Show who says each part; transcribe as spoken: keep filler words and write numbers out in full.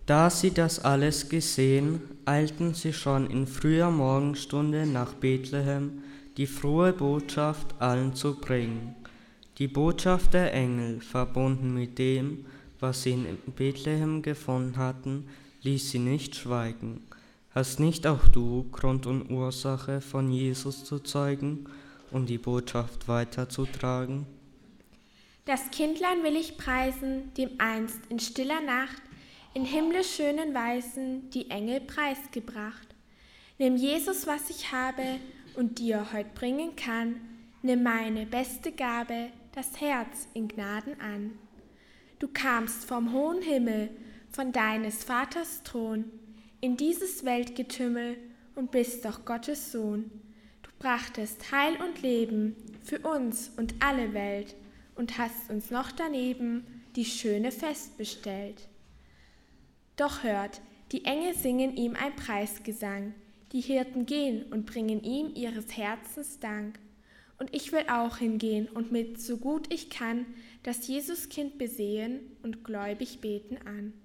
Speaker 1: Da sie das alles gesehen, eilten sie schon in früher Morgenstunde nach Bethlehem, die frohe Botschaft allen zu bringen. Die Botschaft der Engel, verbunden mit dem, was sie in Bethlehem gefunden hatten, ließ sie nicht schweigen. Hast nicht auch du Grund und Ursache, von Jesus zu zeugen und die Botschaft weiterzutragen?
Speaker 2: Das Kindlein will ich preisen, dem einst in stiller Nacht in himmlisch schönen Weisen die Engel preisgebracht. Nimm Jesus, was ich habe und dir heut bringen kann, nimm meine beste Gabe, das Herz in Gnaden an. Du kamst vom hohen Himmel, von deines Vaters Thron, in dieses Weltgetümmel und bist doch Gottes Sohn. Du brachtest Heil und Leben für uns und alle Welt und hast uns noch daneben die schöne Fest bestellt. Doch hört, die Engel singen ihm ein Preisgesang, die Hirten gehen und bringen ihm ihres Herzens Dank. Und ich will auch hingehen und mit so gut ich kann das Jesuskind besehen und gläubig beten an.